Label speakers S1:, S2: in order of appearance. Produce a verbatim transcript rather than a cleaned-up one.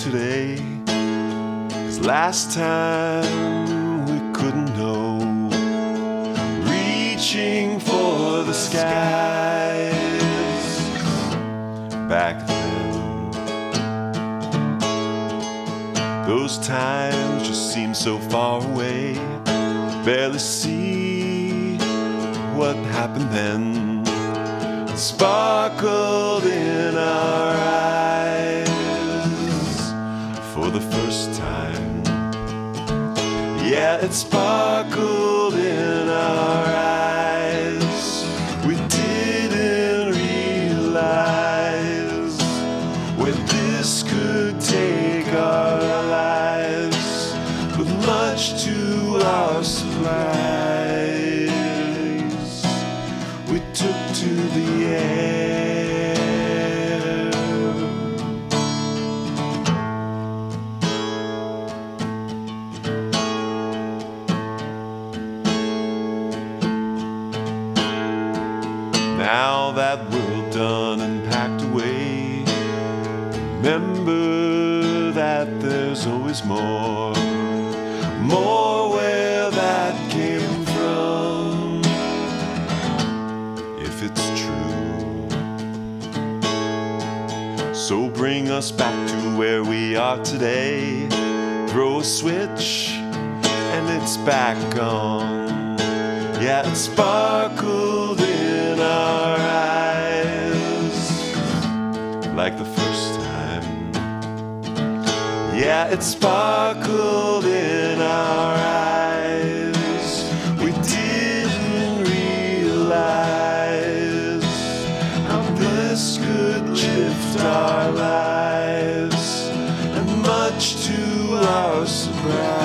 S1: today, 'cause last time we couldn't know. Reaching for the skies back then. Those times just seem so far away. Barely see what happened then. Sparkled in our eyes for the first time. Yeah, it sparkled in our eyes. We didn't realize where this could take our lives, but much to our surprise, we took to the air. Now that we're all done and packed away, remember that there's always more, more where that came from, if it's true. So bring us back to where we are today. Throw a switch and it's back on. Yeah, it sparkled in our eyes like the first time. Yeah, it sparkled in our eyes. We didn't realize how this could lift our lives, and much to our surprise,